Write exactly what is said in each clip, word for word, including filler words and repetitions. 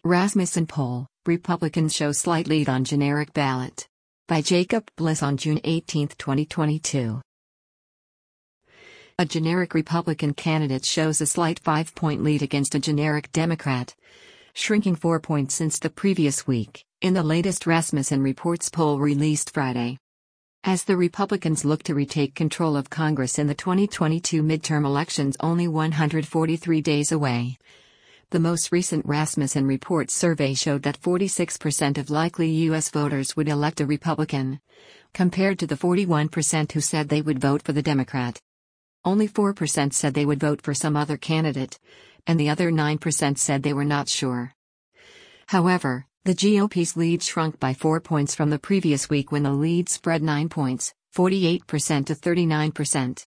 Rasmussen poll, Republicans show slight lead on generic ballot. By Jacob Bliss on June eighteenth, twenty twenty-two. A generic Republican candidate shows a slight five-point lead against a generic Democrat, shrinking four points since the previous week, in the latest Rasmussen Reports poll released Friday. As the Republicans look to retake control of Congress in the twenty twenty-two midterm elections only one hundred forty-three days away, the most recent Rasmussen Reports survey showed that forty-six percent of likely U S voters would elect a Republican, compared to the forty-one percent who said they would vote for the Democrat. Only four percent said they would vote for some other candidate, and the other nine percent said they were not sure. However, the G O P's lead shrunk by four points from the previous week when the lead spread nine points, forty-eight percent to thirty-nine percent.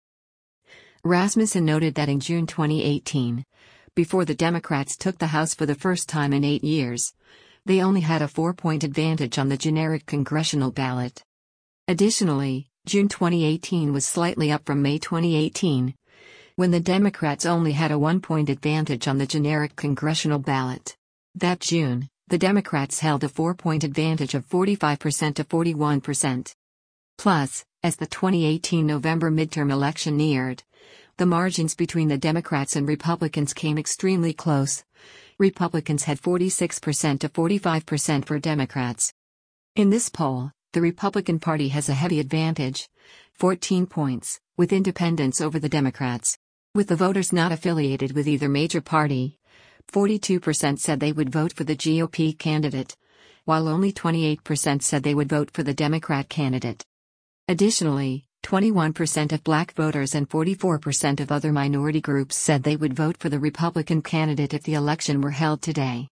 Rasmussen noted that in June twenty eighteen, before the Democrats took the House for the first time in eight years, they only had a four-point advantage on the generic congressional ballot. Additionally, June twenty eighteen was slightly up from May twenty eighteen, when the Democrats only had a one-point advantage on the generic congressional ballot. That June, the Democrats held a four-point advantage of forty-five percent to forty-one percent. Plus, as the twenty eighteen November midterm election neared, the margins between the Democrats and Republicans came extremely close. Republicans had forty-six percent to forty-five percent for Democrats. In this poll, the Republican Party has a heavy advantage, fourteen points, with independents over the Democrats. With the voters not affiliated with either major party, forty-two percent said they would vote for the G O P candidate, while only twenty-eight percent said they would vote for the Democrat candidate. Additionally, twenty-one percent of black voters and forty-four percent of other minority groups said they would vote for the Republican candidate if the election were held today.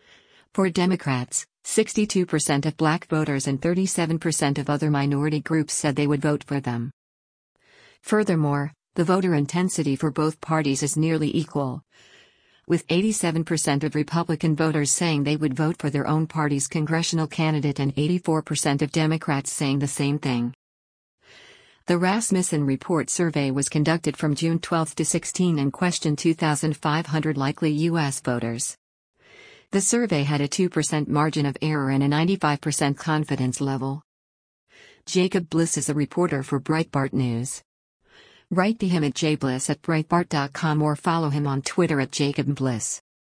For Democrats, sixty-two percent of black voters and thirty-seven percent of other minority groups said they would vote for them. Furthermore, the voter intensity for both parties is nearly equal, with eighty-seven percent of Republican voters saying they would vote for their own party's congressional candidate and eighty-four percent of Democrats saying the same thing. The Rasmussen Report survey was conducted from June twelfth to sixteenth and questioned two thousand five hundred likely U S voters. The survey had a two percent margin of error and a ninety-five percent confidence level. Jacob Bliss is a reporter for Breitbart News. Write to him at jbliss at breitbart dot com or follow him on Twitter at Jacob Bliss.